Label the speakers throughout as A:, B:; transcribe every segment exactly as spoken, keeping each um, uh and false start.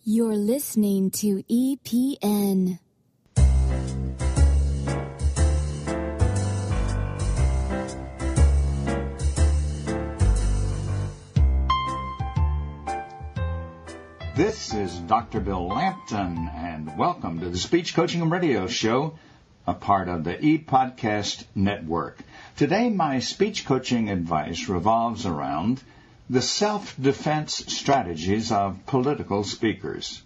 A: You're listening to E P N.
B: This is Doctor Bill Lampton, and welcome to the Speech Coaching Radio Show, a part of the ePodcast Network. Today, my speech coaching advice revolves around the self-defense strategies of political speakers.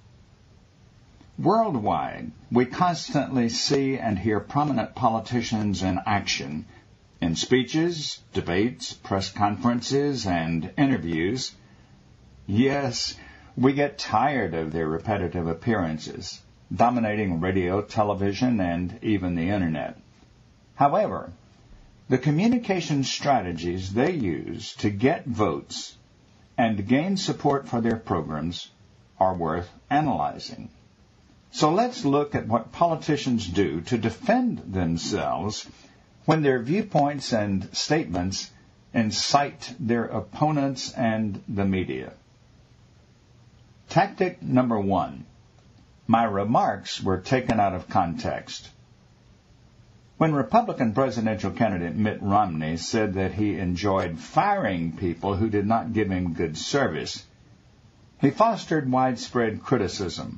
B: Worldwide, we constantly see and hear prominent politicians in action in speeches, debates, press conferences, and interviews. Yes, we get tired of their repetitive appearances, dominating radio, television, and even the Internet. However, the communication strategies they use to get votes and gain support for their programs are worth analyzing. So let's look at what politicians do to defend themselves when their viewpoints and statements incite their opponents and the media. Tactic number one. My remarks were taken out of context. When Republican presidential candidate Mitt Romney said that he enjoyed firing people who did not give him good service, he fostered widespread criticism.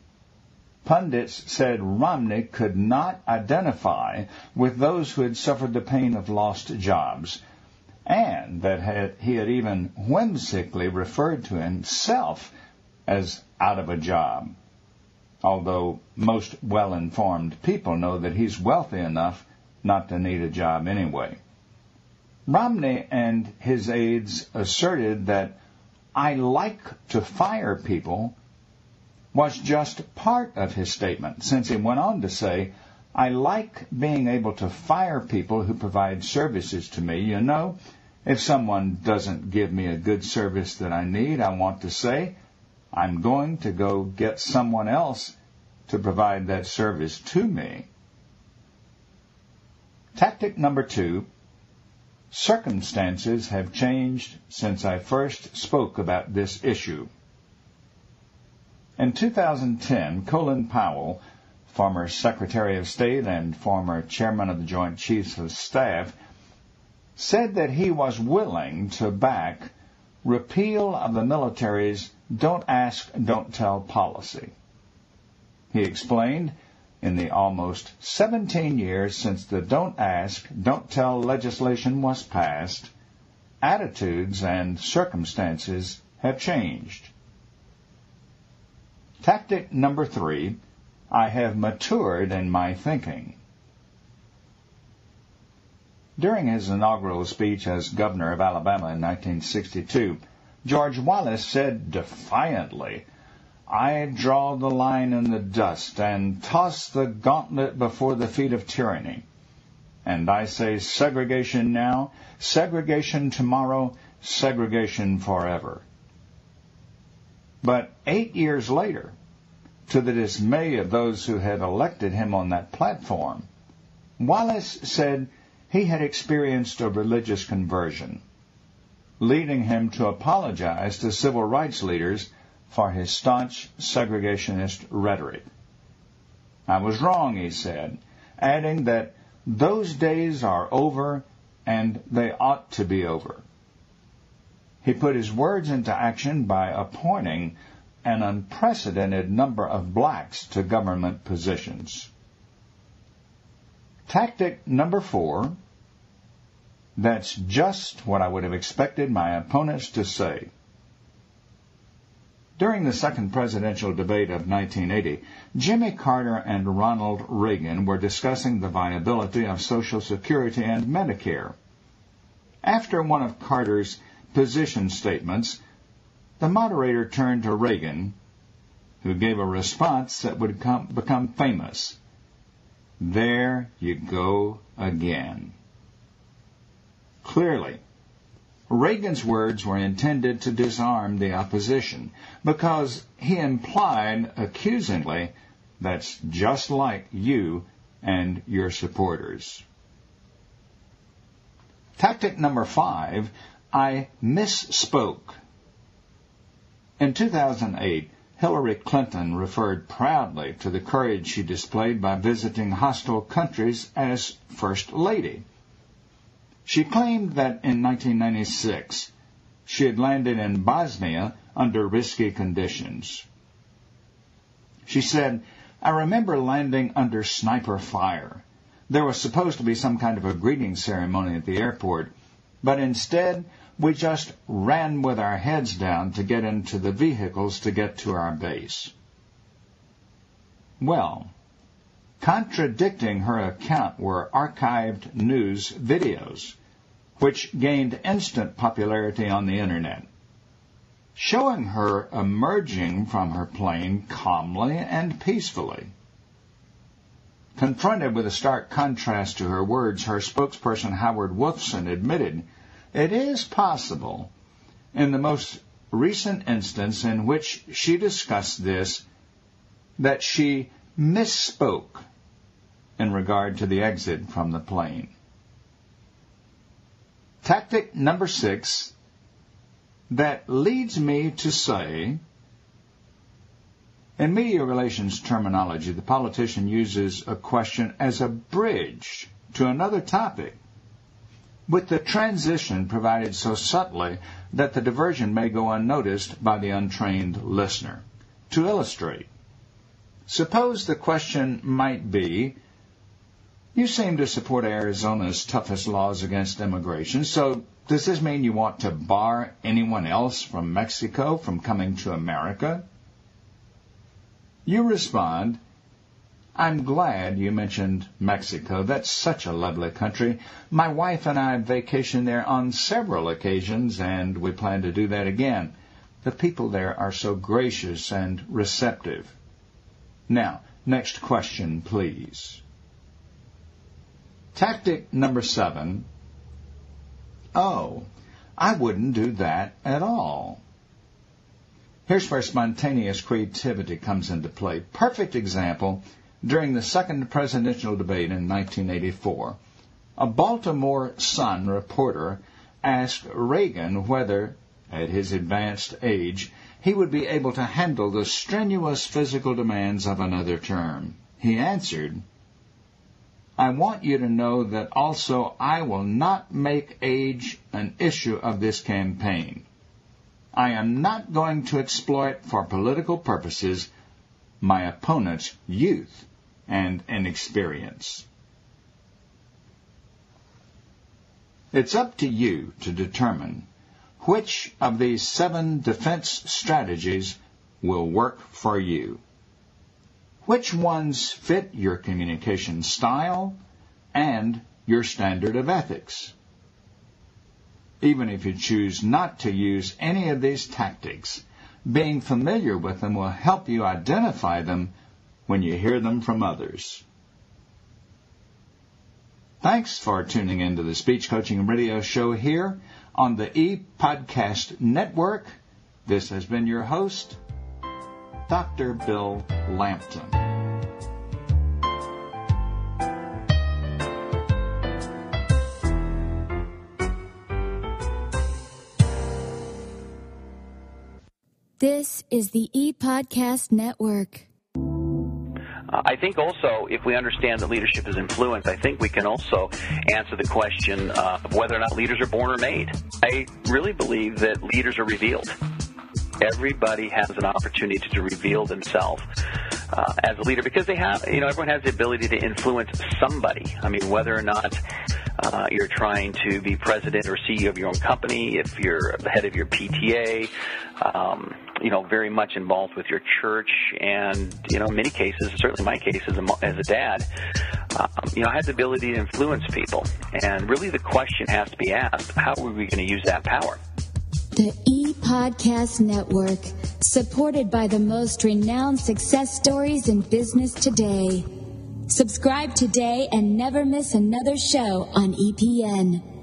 B: Pundits said Romney could not identify with those who had suffered the pain of lost jobs, and that had, he had even whimsically referred to himself as out of a job, although most well-informed people know that he's wealthy enough not to need a job anyway. Romney and his aides asserted that "I like to fire people" was just part of his statement, since he went on to say, "I like being able to fire people who provide services to me. You know, if someone doesn't give me a good service that I need, I want to say, I'm going to go get someone else to provide that service to me." Tactic number two. Circumstances have changed since I first spoke about this issue. In two thousand ten, Colin Powell, former Secretary of State and former Chairman of the Joint Chiefs of Staff, said that he was willing to back repeal of the military's "don't ask, don't tell" policy. He explained, in the almost seventeen years since the "don't ask, don't tell" legislation was passed, attitudes and circumstances have changed. Tactic number three, I have matured in my thinking. During his inaugural speech as governor of Alabama in nineteen sixty-two, George Wallace said defiantly, "I draw the line in the dust and toss the gauntlet before the feet of tyranny. And I say segregation now, segregation tomorrow, segregation forever." But eight years later, to the dismay of those who had elected him on that platform, Wallace said he had experienced a religious conversion, leading him to apologize to civil rights leaders for his staunch segregationist rhetoric. "I was wrong," he said, adding that those days are over and they ought to be over. He put his words into action by appointing an unprecedented number of blacks to government positions. Tactic number four. That's just what I would have expected my opponents to say. During the second presidential debate of nineteen eighty, Jimmy Carter and Ronald Reagan were discussing the viability of Social Security and Medicare. After one of Carter's position statements, the moderator turned to Reagan, who gave a response that would come, become famous. "There you go again." Clearly, Reagan's words were intended to disarm the opposition, because he implied accusingly, "That's just like you and your supporters." Tactic number five, I misspoke. In two thousand eight, Hillary Clinton referred proudly to the courage she displayed by visiting hostile countries as First Lady. She claimed that in nineteen ninety-six, she had landed in Bosnia under risky conditions. She said, "I remember landing under sniper fire. There was supposed to be some kind of a greeting ceremony at the airport, but instead we just ran with our heads down to get into the vehicles to get to our base." Well, contradicting her account were archived news videos, which gained instant popularity on the Internet, showing her emerging from her plane calmly and peacefully. Confronted with a stark contrast to her words, her spokesperson Howard Wolfson admitted, "It is possible, in the most recent instance in which she discussed this, that she misspoke in regard to the exit from the plane." Tactic number six, that leads me to say, in media relations terminology, the politician uses a question as a bridge to another topic, with the transition provided so subtly that the diversion may go unnoticed by the untrained listener. To illustrate, suppose the question might be, "You seem to support Arizona's toughest laws against immigration, so does this mean you want to bar anyone else from Mexico from coming to America?" You respond, "I'm glad you mentioned Mexico. That's such a lovely country. My wife and I vacation there on several occasions, and we plan to do that again. The people there are so gracious and receptive. Now, next question, please." Tactic number seven, "Oh, I wouldn't do that at all." Here's where spontaneous creativity comes into play. Perfect example, during the second presidential debate in nineteen eighty-four, a Baltimore Sun reporter asked Reagan whether, at his advanced age, he would be able to handle the strenuous physical demands of another term. He answered, "I want you to know that also I will not make age an issue of this campaign. I am not going to exploit for political purposes my opponent's youth and inexperience." It's up to you to determine which of these seven defense strategies will work for you. Which ones fit your communication style and your standard of ethics? Even if you choose not to use any of these tactics, being familiar with them will help you identify them when you hear them from others. Thanks for tuning in to the Speech Coaching Radio Show here on the ePodcast Network. This has been your host, Doctor Bill Lampton.
A: This is the ePodcast Network.
C: Uh, I think also, if we understand that leadership is influence, I think we can also answer the question uh, of whether or not leaders are born or made. I really believe that leaders are revealed. Everybody has an opportunity to reveal themselves uh, as a leader because they have, you know, everyone has the ability to influence somebody. I mean, whether or not uh, you're trying to be president or C E O of your own company, if you're the head of your P T A, um, you know, very much involved with your church, and, you know, in many cases, certainly my case as a, as a dad, um, you know, I have the ability to influence people. And really the question has to be asked, how are we going to use that power?
A: The ePodcast Network, supported by the most renowned success stories in business today. Subscribe today and never miss another show on E P N.